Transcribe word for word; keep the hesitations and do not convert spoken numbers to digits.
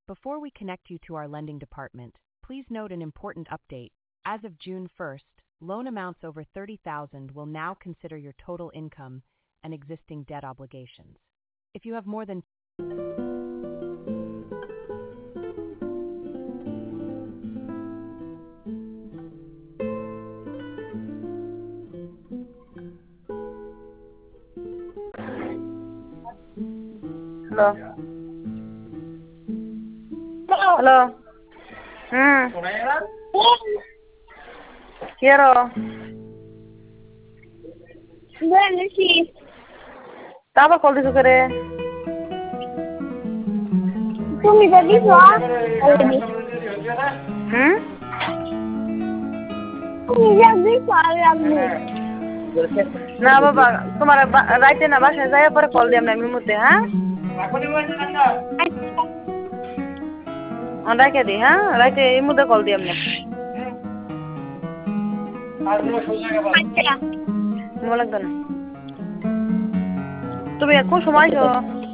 Before we connect you to our lending department, please note an important update. As of June first, loan amounts over thirty thousand will now consider your total income and existing debt obligations. If you have more than Hello. Hello. Hmm. Quiero. Bueno, sí. Tapa call diso करे. তুমি যদি already Hmm. তুমি যদি পারো আপনি না বাবা তোমার রাইতে না বাসায় যাই পরে কল দিলাম না আমি মুতে হ্যাঁ রাইতে দি হ্যাঁ রাইতে এই মুতে কল দিলাম না আচ্ছা মনে লাগবে না তুমি কোন সময় আছো